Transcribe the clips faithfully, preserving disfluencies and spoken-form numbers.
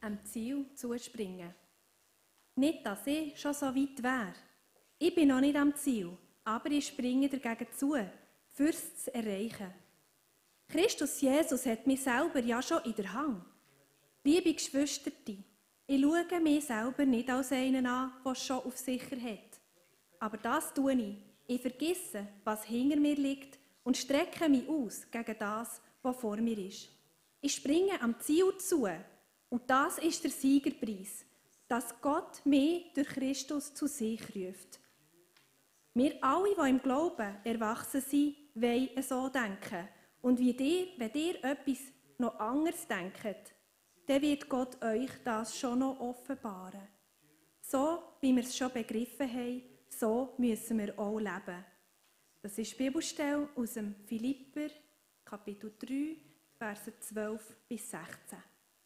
am Ziel zuspringen. Nicht, dass ich schon so weit wäre. Ich bin noch nicht am Ziel, aber ich springe dagegen zu, für es zu erreichen. Christus Jesus hat mich selber ja schon in der Hand. Liebe Geschwister, ich schaue mich selber nicht als einen an, der es schon auf sicher hat. Aber das tue ich. Ich vergesse, was hinter mir liegt und strecke mich aus gegen das, was vor mir ist. Ich springe am Ziel zu und das ist der Siegerpreis, dass Gott mich durch Christus zu sich ruft. Wir alle, die im Glauben erwachsen sind, wollen so denken. Und wie dir, wenn ihr etwas noch anderes denkt, dann wird Gott euch das schon noch offenbaren. So, wie wir es schon begriffen haben, so müssen wir auch leben. Das ist die Bibelstelle aus dem Philipper, Kapitel drei, Verse zwölf bis sechzehn.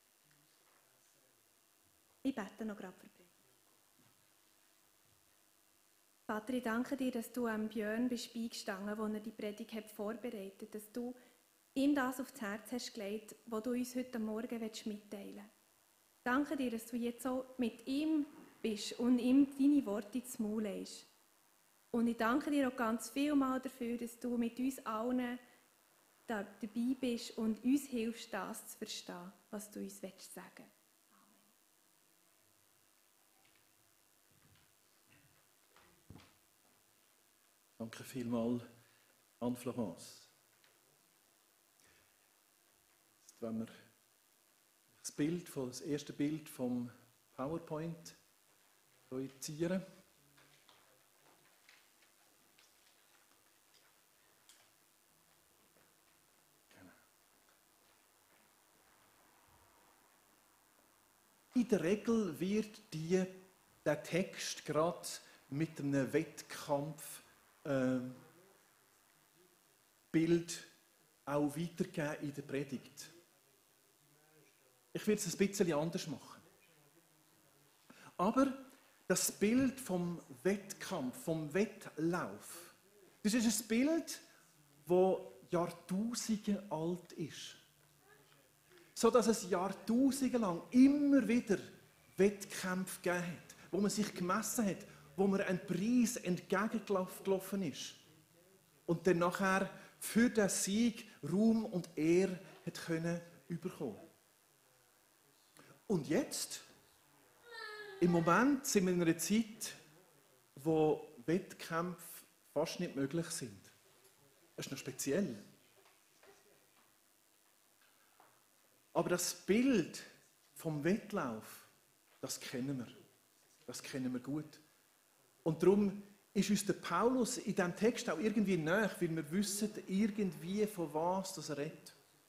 Ich bete noch gerade für dich. Vater, ich danke dir, dass du am Björn bist beigestanden, als er die Predigt hat vorbereitet hat, dass du ihm das aufs Herz hast gelegt, was du uns heute Morgen mitteilen willst. Danke dir, dass du jetzt so mit ihm bist und ihm deine Worte ins Maul legst. Und ich danke dir auch ganz vielmal dafür, dass du mit uns allen da dabei bist und uns hilfst, das zu verstehen, was du uns sagen willst. Amen. Danke vielmals, Anne-Florence. Wenn wir das, Bild, das erste Bild vom PowerPoint projizieren. Genau. In der Regel wird die, der Text gerade mit einem Wettkampf äh, Bild auch weitergeben in der Predigt. Ich werde es ein bisschen anders machen. Aber das Bild vom Wettkampf, vom Wettlauf, das ist ein Bild, das Jahrtausende alt ist. So dass es Jahrtausende lang immer wieder Wettkämpfe gegeben hat, wo man sich gemessen hat, wo man einen Preis entgegengelaufen ist. Und dann nachher für den Sieg Ruhm und Ehre hat können bekommen. Und jetzt, im Moment sind wir in einer Zeit, wo Wettkämpfe fast nicht möglich sind. Das ist noch speziell. Aber das Bild vom Wettlauf, das kennen wir. Das kennen wir gut. Und darum ist uns der Paulus in diesem Text auch irgendwie nahe, weil wir wissen irgendwie, von was das er redet.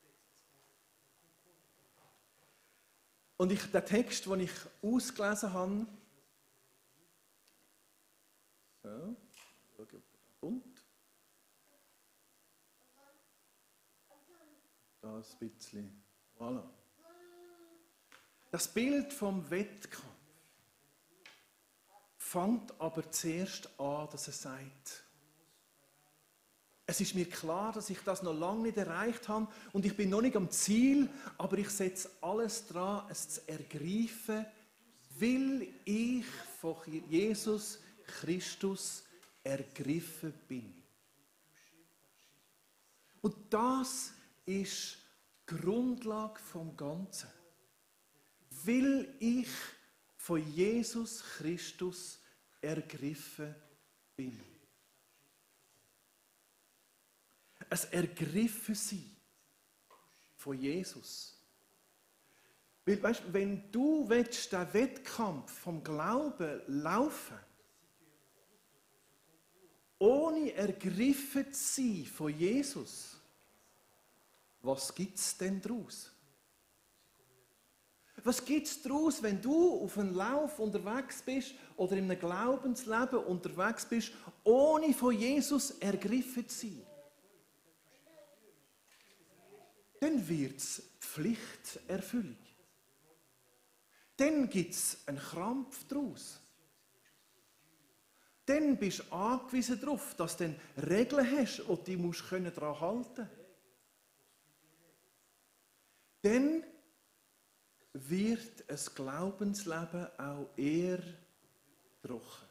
Und ich, der Text, den ich ausgelesen habe, so, schauen, ob er kommt. Das ein bisschen, voilà. Das Bild vom Wettkampf fängt aber zuerst an, dass er sagt, es ist mir klar, dass ich das noch lange nicht erreicht habe und ich bin noch nicht am Ziel, aber ich setze alles daran, es zu ergreifen, weil ich von Jesus Christus ergriffen bin. Und das ist die Grundlage vom Ganzen. Weil ich von Jesus Christus ergriffen bin. Es ergriffen sein von Jesus. Weil, weißt, wenn du willst, den Wettkampf vom Glauben laufen, ohne ergriffen zu sein von Jesus, was gibt es denn daraus? Was gibt es daraus, wenn du auf einem Lauf unterwegs bist oder in einem Glaubensleben unterwegs bist, ohne von Jesus ergriffen zu sein? Dann wird es Pflichterfüllung. Dann gibt es einen Krampf daraus. Dann bist du angewiesen darauf, dass du dann Regeln hast und die musst du daran halten. Dann wird ein Glaubensleben auch eher trocken.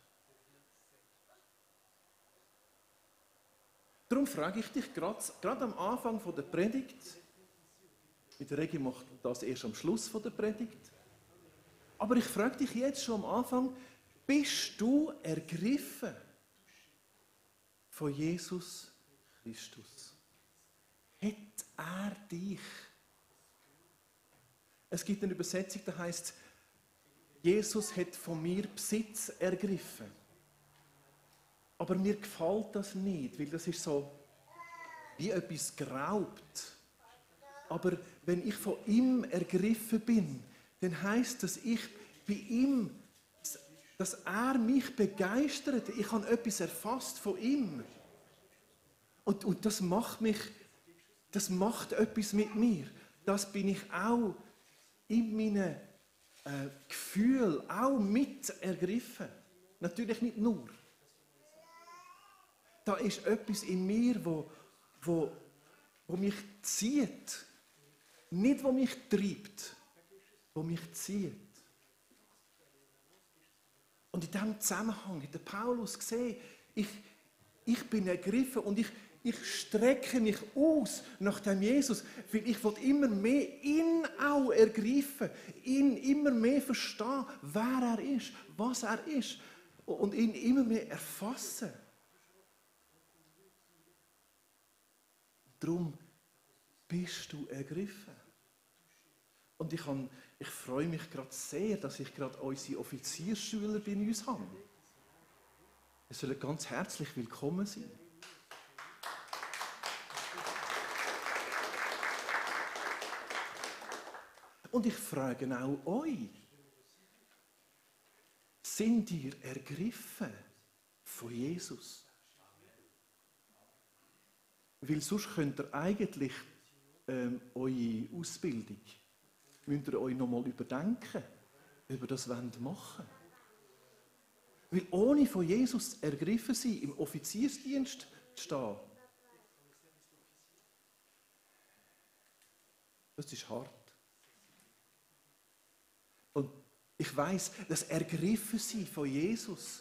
Darum frage ich dich gerade am Anfang der Predigt, mit der Regi macht das erst am Schluss der Predigt, aber ich frage dich jetzt schon am Anfang, bist du ergriffen von Jesus Christus? Hat er dich? Es gibt eine Übersetzung, die heißt, Jesus hat von mir Besitz ergriffen. Aber mir gefällt das nicht, weil das ist so wie etwas geraubt. Aber wenn ich von ihm ergriffen bin, dann heisst das, ich bei ihm, dass er mich begeistert. Ich habe etwas erfasst von ihm. Und, und das macht mich, das macht etwas mit mir. Das bin ich auch in meinen äh, Gefühlen auch mit ergriffen. Natürlich nicht nur. Da ist etwas in mir, wo, wo, wo mich zieht. Nicht, wo mich treibt, wo mich zieht. Und in diesem Zusammenhang hat der Paulus gesehen, ich, ich bin ergriffen und ich, ich strecke mich aus nach dem Jesus, weil ich will immer mehr ihn auch ergreifen, ihn immer mehr verstehen, wer er ist, was er ist und ihn immer mehr erfassen. Darum bist du ergriffen. Und ich, kann, ich freue mich gerade sehr, dass ich gerade unsere Offiziersschüler bei uns habe. Sie sollen ganz herzlich willkommen sein. Und ich frage auch euch, sind ihr ergriffen von Jesus? Weil sonst könnt ihr eigentlich ähm, eure Ausbildung, müsst ihr euch nochmal überdenken, ob ihr das machen wollt. Weil ohne von Jesus ergriffen sein, im Offiziersdienst zu stehen, das ist hart. Und ich weiss, das Ergriffensein von Jesus,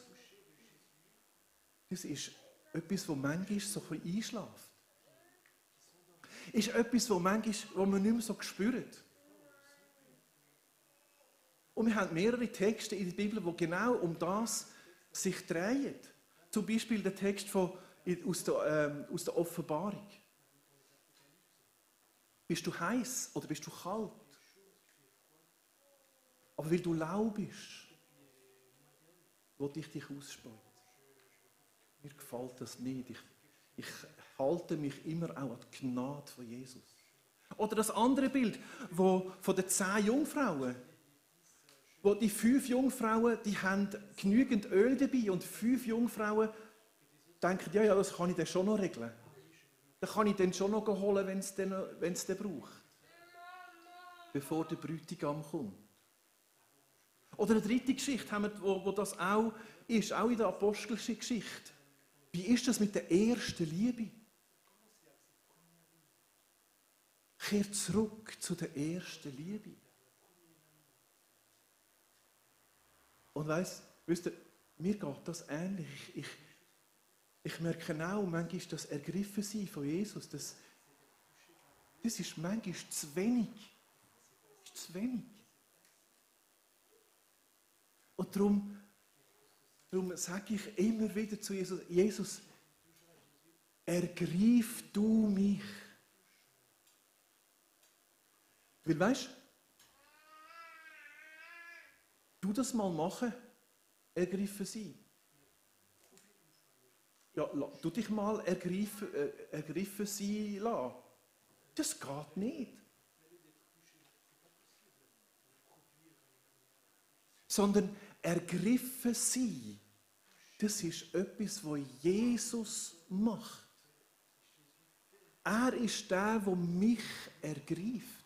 das ist etwas, das manchmal so ein bisschen einschläft. Ist etwas, das manchmal, wo man nicht mehr so spürt. Und wir haben mehrere Texte in der Bibel, die genau um das sich drehen. Zum Beispiel der Text von, aus, der, ähm, aus der Offenbarung. Bist du heiß oder bist du kalt? Aber weil du lau bist, will ich dich ausspeien. Mir gefällt das nicht. Ich, ich halte mich immer auch an die Gnade von Jesus. Oder das andere Bild, wo von den zehn Jungfrauen, wo die fünf Jungfrauen, die haben genügend Öl dabei und fünf Jungfrauen denken, ja, ja, das kann ich dann schon noch regeln. Das kann ich dann schon noch holen, wenn es dann, wenn es dann braucht. Bevor der Bräutigam kommt. Oder eine dritte Geschichte, haben wir, wo, wo das auch ist, auch in der apostelischen Geschichte. Wie ist das mit der ersten Liebe? Kehr zurück zu der ersten Liebe. Und weiss, wisst ihr, mir geht das ähnlich. Ich, ich, ich merke auch, manchmal ist das Ergriffensein von Jesus, das, das ist manchmal zu wenig. Das ist zu wenig. Und darum, darum sage ich immer wieder zu Jesus, Jesus, ergreif du mich. Weil weißt du, das mal machen, ergreifen sein. Ja, du dich mal ergreifen, äh, ergriffen sein lassen. Das geht nicht. Sondern ergriffen sein, das ist etwas, was Jesus macht. Er ist der, der mich ergreift.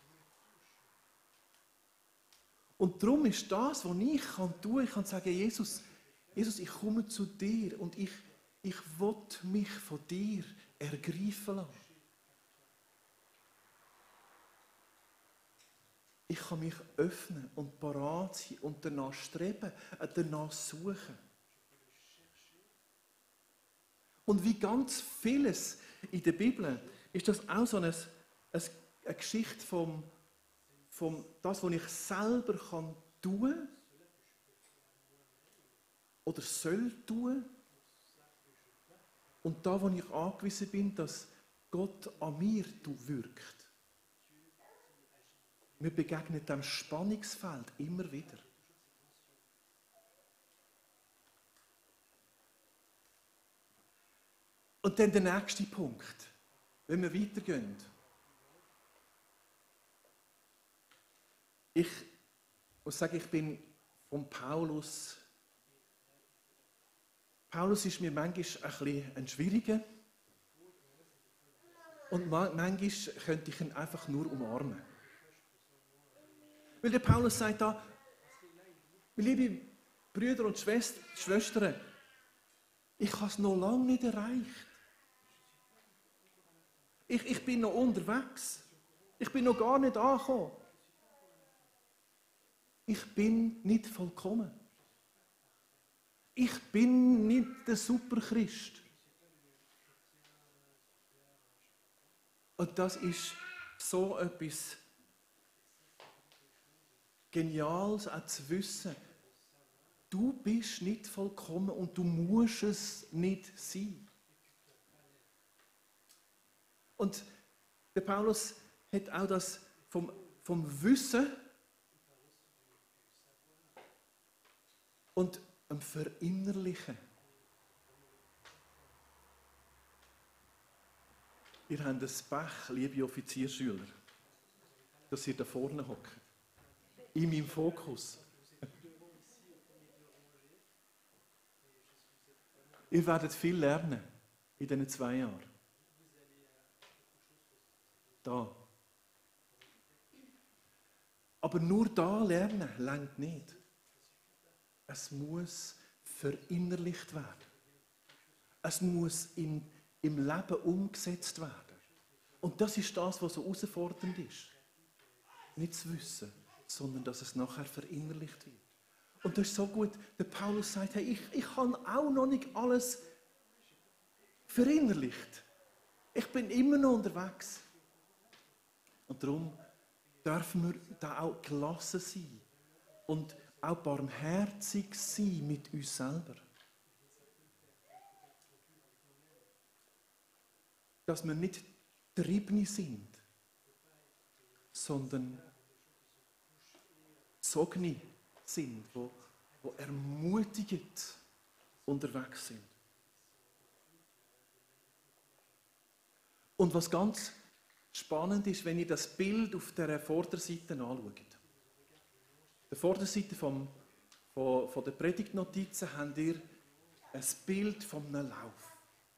Und darum ist das, was ich tun kann, ich kann sagen, Jesus, Jesus, ich komme zu dir und ich, ich will mich von dir ergreifen lassen. Ich kann mich öffnen und parat sein und danach streben, danach suchen. Und wie ganz vieles in der Bibel ist das auch so eine, eine Geschichte vom, vom das, was ich selber kann tun oder soll tun. Und da, wo ich angewiesen bin, dass Gott an mir wirkt. Wir begegnen diesem Spannungsfeld immer wieder. Und dann der nächste Punkt, wenn wir weitergehen. Ich muss sagen, ich bin von Paulus. Paulus ist mir manchmal ein bisschen ein schwieriger. Und manchmal könnte ich ihn einfach nur umarmen. Weil der Paulus sagt da, liebe Brüder und Schwestern, ich habe es noch lange nicht erreicht. Ich, ich bin noch unterwegs. Ich bin noch gar nicht angekommen. Ich bin nicht vollkommen. Ich bin nicht der Superchrist. Und das ist so etwas Geniales, auch zu wissen, du bist nicht vollkommen und du musst es nicht sein. Und der Paulus hat auch das vom, vom Wissen und dem Verinnerlichen. Ihr habt das Pech, liebe Offizierschüler, dass ihr da vorne hockt. In meinem Fokus. Ihr werdet viel lernen in diesen zwei Jahren. Da. Aber nur da lernen reicht nicht. Es muss verinnerlicht werden. Es muss in, im Leben umgesetzt werden. Und das ist das, was so herausfordernd ist. Nicht zu wissen, sondern dass es nachher verinnerlicht wird. Und das ist so gut, der Paulus sagt, hey, ich, ich habe auch noch nicht alles verinnerlicht. Ich bin immer noch unterwegs. Und darum dürfen wir da auch gelassen sein und auch barmherzig sein mit uns selber. Dass wir nicht Triebene sind, sondern Zogene sind, wo, wo ermutigend unterwegs sind. Und was ganz spannend ist, wenn ihr das Bild auf der Vorderseite anschaut. Auf der Vorderseite vom, von, von der Predigtnotizen habt ihr ein Bild von einem Lauf.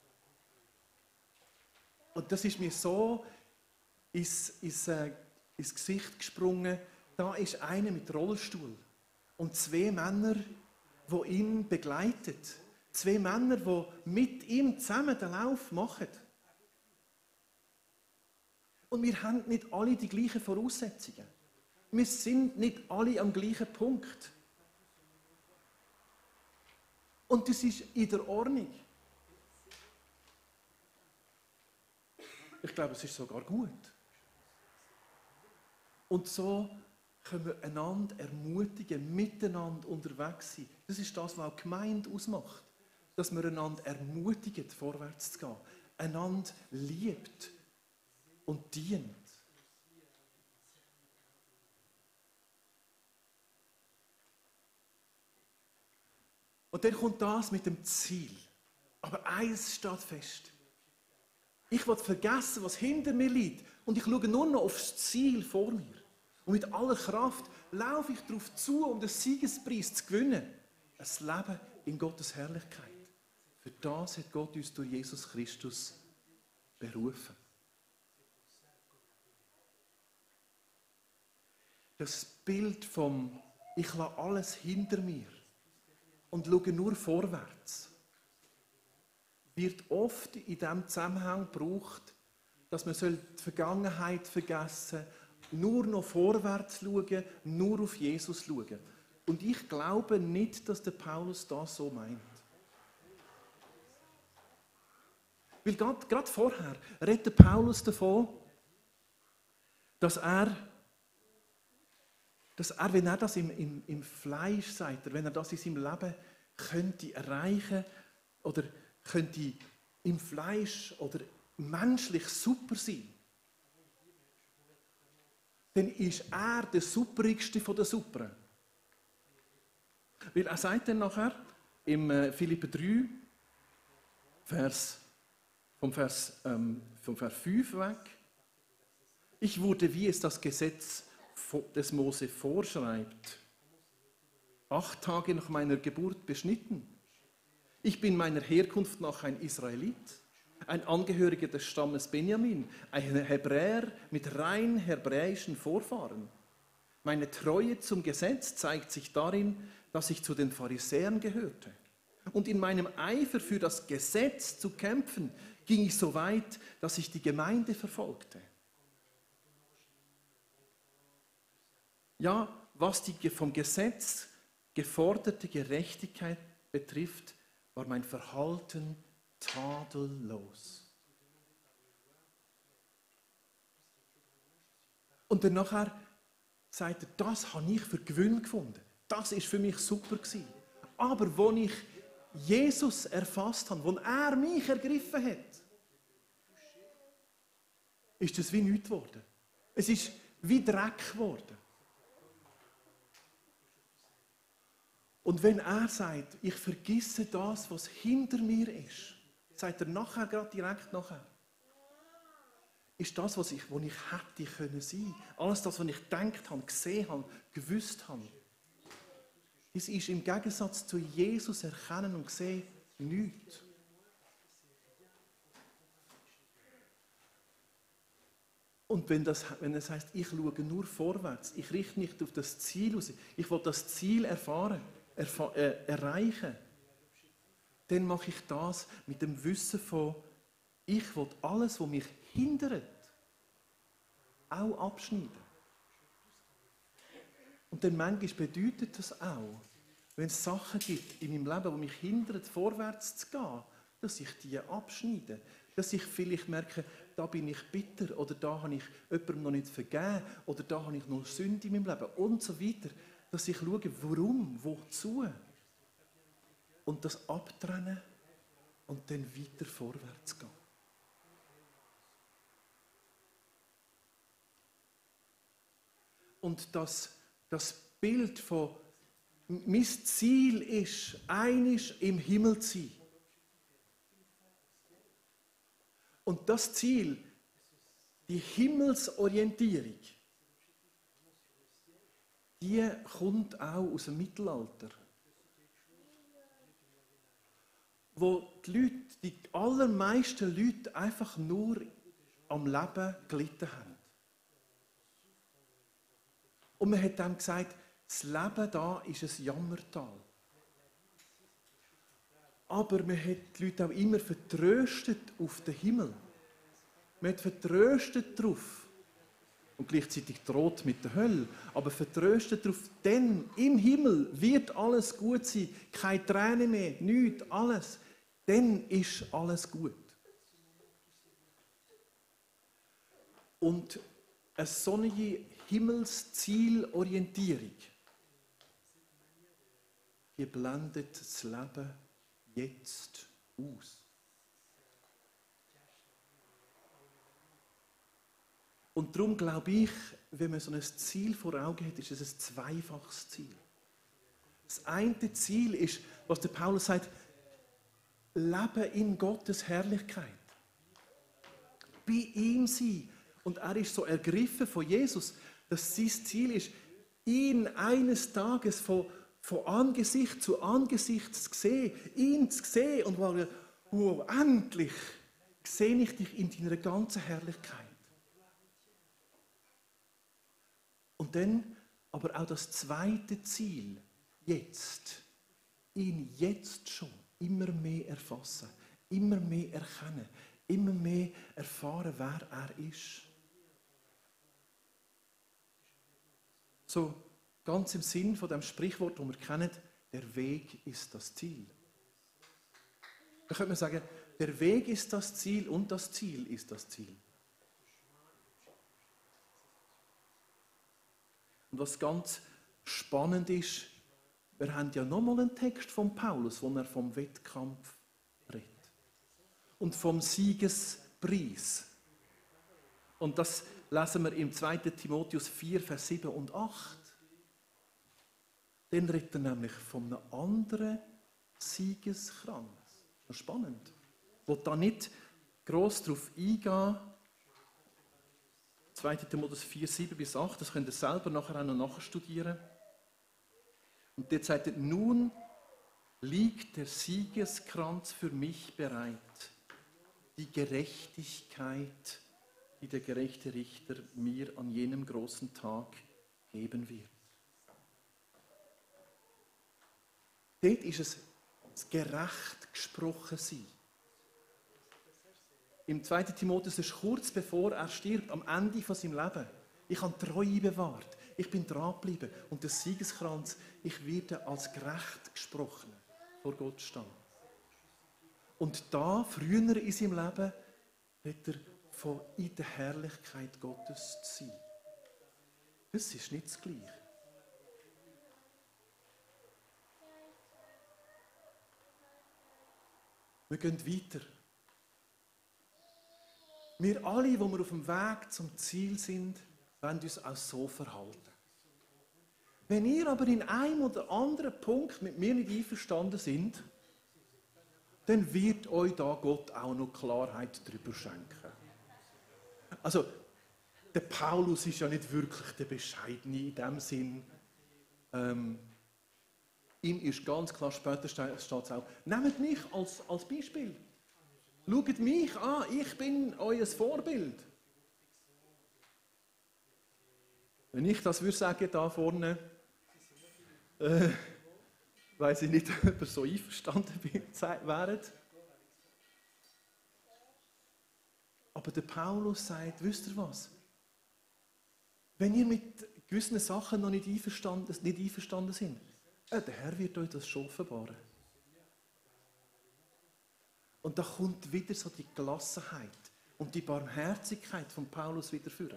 Und das ist mir so ins, ins, äh, ins Gesicht gesprungen. Da ist einer mit Rollstuhl und zwei Männer, die ihn begleiten. Zwei Männer, die mit ihm zusammen den Lauf machen. Und wir haben nicht alle die gleichen Voraussetzungen. Wir sind nicht alle am gleichen Punkt. Und das ist in der Ordnung. Ich glaube, es ist sogar gut. Und so können wir einander ermutigen, miteinander unterwegs sein. Das ist das, was auch die Gemeinde ausmacht. Dass wir einander ermutigen, vorwärts zu gehen. Einander liebt und dient. Und dann kommt das mit dem Ziel. Aber eins steht fest. Ich will vergessen, was hinter mir liegt. Und ich schaue nur noch aufs Ziel vor mir. Und mit aller Kraft laufe ich darauf zu, um den Siegespreis zu gewinnen. Ein Leben in Gottes Herrlichkeit. Für das hat Gott uns durch Jesus Christus berufen. Das Bild vom ich lasse alles hinter mir und schaue nur vorwärts, wird oft in diesem Zusammenhang gebraucht, dass man die Vergangenheit vergessen soll, nur noch vorwärts schauen, nur auf Jesus schauen. Und ich glaube nicht, dass der Paulus das so meint. Weil gerade, gerade vorher redet der Paulus davon, dass er, dass er, wenn er das im, im, im Fleisch sagt, wenn er das in seinem Leben könnte erreichen oder könnte im Fleisch oder menschlich super sein, dann ist er der Superigste der Superen. Weil er sagt dann nachher im Philipper drei, Vers, vom, Vers, ähm, vom Vers fünf weg, ich wurde, wie es das Gesetz des Mose vorschreibt, acht Tage nach meiner Geburt beschnitten. Ich bin meiner Herkunft nach ein Israelit, ein Angehöriger des Stammes Benjamin, ein Hebräer mit rein hebräischen Vorfahren. Meine Treue zum Gesetz zeigt sich darin, dass ich zu den Pharisäern gehörte. Und in meinem Eifer für das Gesetz zu kämpfen, ging ich so weit, dass ich die Gemeinde verfolgte. Ja, was die vom Gesetz geforderte Gerechtigkeit betrifft, war mein Verhalten tadellos. Und dann nachher sagt er, das habe ich für Gewinn gefunden. Das ist für mich super gewesen. Aber als ich Jesus erfasst habe, als er mich ergriffen hat, ist das wie nichts geworden. Es ist wie Dreck geworden. Und wenn er sagt, ich vergesse das, was hinter mir ist, sagt er nachher, gerade direkt nachher, ist das, was ich, was ich hätte können sein. Alles das, was ich gedacht habe, gesehen habe, gewusst habe. Es ist im Gegensatz zu Jesus erkennen und sehen nichts. Und wenn, das, wenn es heisst, ich schaue nur vorwärts, ich richte nicht auf das Ziel aus, ich will das Ziel erfahren, erfa- äh, erreichen, dann mache ich das mit dem Wissen von, ich will alles, was mich hindert, auch abschneiden. Und dann manchmal bedeutet das auch, wenn es Sachen gibt in meinem Leben, die mich hindern, vorwärts zu gehen, dass ich die abschneide. Dass ich vielleicht merke, da bin ich bitter oder da habe ich jemandem noch nicht vergeben oder da habe ich noch Sünde in meinem Leben und so weiter. Dass ich schaue, warum, wozu. Und das abtrennen und dann weiter vorwärts gehen. Und das, das Bild von, mein Ziel ist, einisch im Himmel zu sein. Und das Ziel, die Himmelsorientierung, die kommt auch aus dem Mittelalter. Wo die Leute, die allermeisten Leute einfach nur am Leben gelitten haben. Und man hat dann gesagt, das Leben da ist ein Jammertal. Aber man hat die Leute auch immer vertröstet auf den Himmel. Man hat vertröstet darauf. Und gleichzeitig droht mit der Hölle. Aber vertröstet darauf, denn im Himmel wird alles gut sein. Keine Tränen mehr, nichts, alles. Dann ist alles gut. Und eine solche Himmelszielorientierung, die blendet das Leben jetzt aus. Und darum glaube ich, wenn man so ein Ziel vor Augen hat, ist es ein zweifaches Ziel. Das eine Ziel ist, was der Paulus sagt, Leben in Gottes Herrlichkeit. Bei ihm sein. Und er ist so ergriffen von Jesus, dass sein Ziel ist, ihn eines Tages von, von Angesicht zu Angesicht zu sehen, ihn zu sehen und sagen, oh, endlich sehe ich dich in deiner ganzen Herrlichkeit. Und dann aber auch das zweite Ziel, jetzt, ihn jetzt schon immer mehr erfassen, immer mehr erkennen, immer mehr erfahren, wer er ist. So ganz im Sinn von dem Sprichwort, das wir kennen, der Weg ist das Ziel. Da könnte man sagen, der Weg ist das Ziel und das Ziel ist das Ziel. Und was ganz spannend ist, wir haben ja nochmal einen Text von Paulus, wo er vom Wettkampf redet. Und vom Siegespreis. Und das lesen wir im zweiten Timotheus vier, Vers sieben und acht. Dann redet er nämlich von einem anderen Siegeskranz. Das ist spannend. Ich will da nicht gross darauf eingehen. zweiten Timotheus vier, sieben bis acht, das könnt ihr selber nachher auch noch nachstudieren. Und dort sagt er, nun liegt der Siegeskranz für mich bereit, die Gerechtigkeit, die der gerechte Richter mir an jenem großen Tag geben wird. Dort ist es das gerecht gesprochen sein. Im zweiten Timotheus ist kurz bevor er stirbt, am Ende von seinem Leben. Ich habe Treue bewahrt, ich bin dran geblieben und der Siegeskranz, ich werde als gerecht gesprochen vor Gott stehen. Und da, früher in seinem Leben, wird er von in der Herrlichkeit Gottes zu sein. Das ist nicht das Gleiche. Wir gehen weiter. Wir alle, die wir auf dem Weg zum Ziel sind, wollen uns auch so verhalten. Wenn ihr aber in einem oder anderen Punkt mit mir nicht einverstanden sind, dann wird euch da Gott auch noch Klarheit darüber schenken. Also, der Paulus ist ja nicht wirklich der Bescheidene in dem Sinn. Ähm, ihm ist ganz klar, später steht es auch, nehmt mich als, als Beispiel. Schaut mich an, ich bin euer Vorbild. Wenn ich das würde sagen, da vorne, äh, weiss ich nicht, ob ihr so einverstanden wären. Aber der Paulus sagt, wisst ihr was? Wenn ihr mit gewissen Sachen noch nicht einverstanden, nicht einverstanden sind, äh, der Herr wird euch das schon offenbaren. Und da kommt wieder so die Gelassenheit und die Barmherzigkeit von Paulus wieder führen.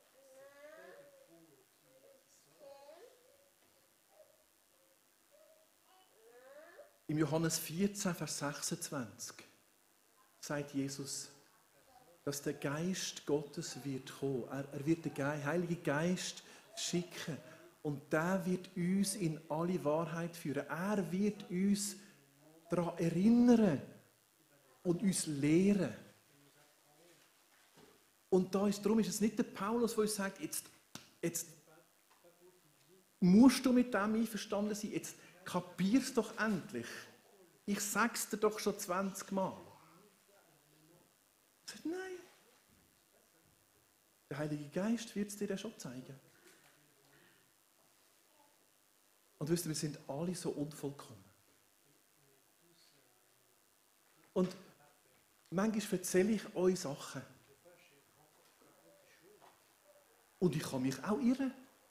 Im Johannes vierzehn, Vers sechsundzwanzig sagt Jesus, dass der Geist Gottes wird kommen. Er, er wird den Geist, Heiligen Geist schicken und der wird uns in alle Wahrheit führen. Er wird uns daran erinnern und uns lehren. Und da ist, darum ist es nicht der Paulus, der uns sagt, jetzt, jetzt musst du mit dem einverstanden sein, jetzt kapier's doch endlich. Ich sag's dir doch schon zwanzig Mal. Er sagt, nein. Der Heilige Geist wird es dir ja schon zeigen. Und wisst ihr, wir sind alle so unvollkommen. Und manchmal erzähle ich euch Sachen. Und ich kann mich auch irren.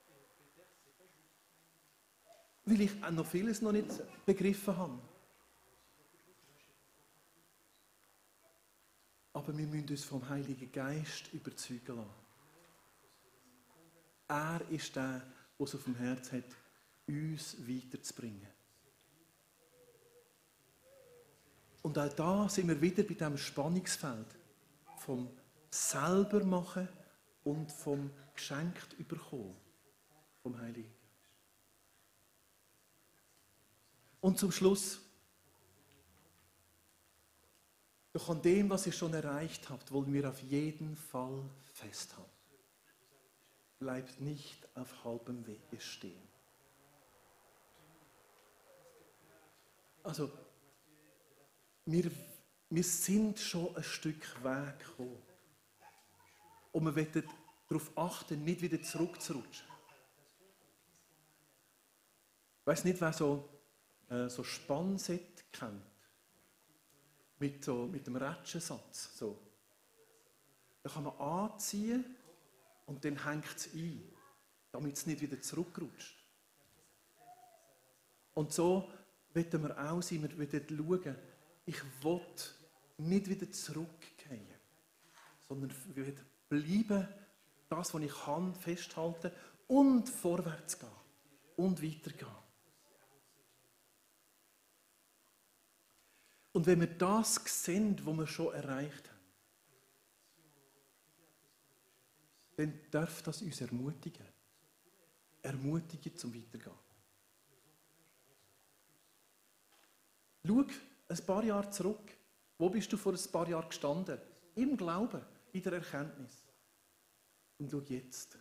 Weil ich auch noch vieles noch nicht begriffen habe. Aber wir müssen uns vom Heiligen Geist überzeugen lassen. Er ist der, der es auf dem Herz hat, uns weiterzubringen. Und auch da sind wir wieder bei diesem Spannungsfeld vom selber machen und vom geschenkt überkommen vom Heiligen Geist. Und zum Schluss, doch an dem, was ihr schon erreicht habt, wollen wir auf jeden Fall festhalten. Bleibt nicht auf halbem Wege stehen. Also, wir, wir sind schon ein Stück Weg gekommen. Und wir wollen darauf achten, nicht wieder zurückzurutschen. Ich weiss nicht, wer so, äh, so Spannset kennt. Mit, so, mit dem Rätschensatz. So. Da kann man anziehen und dann hängt es ein. damit es nicht wieder zurückrutscht. Und so wollen wir auch sein, wir wollen schauen, ich will nicht wieder zurückgehen, sondern wir wollen bleiben, das, was ich kann, festhalten und vorwärts gehen und weitergehen. Und wenn wir das sehen, was wir schon erreicht haben, dann darf das uns ermutigen. Ermutigen zum Weitergehen. Schau ein paar Jahre zurück. Wo bist du vor ein paar Jahren gestanden? Im Glauben, in der Erkenntnis. Und schau jetzt.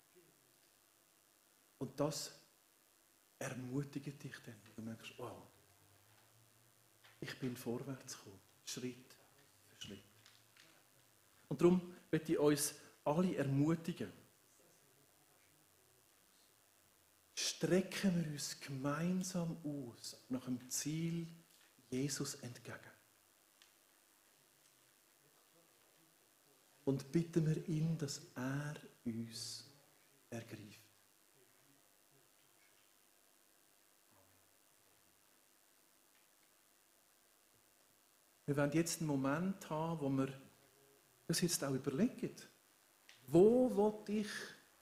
Und das ermutigt dich dann. Du merkst, wow, ich bin vorwärts gekommen. Schritt für Schritt. Und darum möchte ich uns alle ermutigen. Strecken wir uns gemeinsam aus nach dem Ziel Jesus entgegen. Und bitten wir ihn, dass er uns ergreift. Wir werden jetzt einen Moment haben, wo wir das jetzt auch überlegen. Wo will ich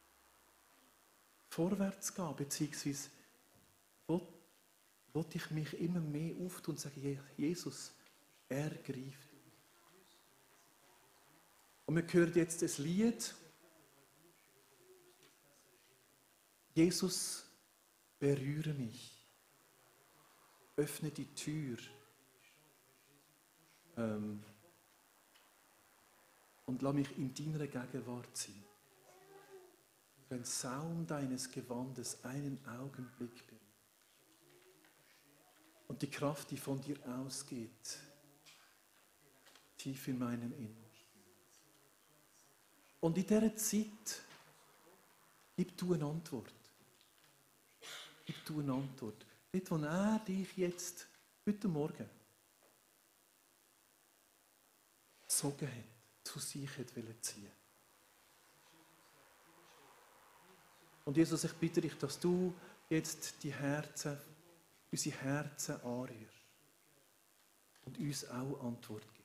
vorwärts gehen, beziehungsweise wo will ich mich immer mehr auftun und sagen, Jesus, er greift. Und wir hören jetzt das Lied, Jesus, berühre mich, öffne die Tür ähm, und lass mich in deiner Gegenwart sein. Wenn Saum deines Gewandes einen Augenblick berührt und die Kraft, die von dir ausgeht, tief in meinem Inneren. Und in dieser Zeit gib du eine Antwort. Gib du eine Antwort. Dort, wo er dich jetzt heute Morgen gezogen hat, zu sich hat ziehen. Und Jesus, ich bitte dich, dass du jetzt die Herzen, unsere Herzen anrührst und uns auch Antwort gibst.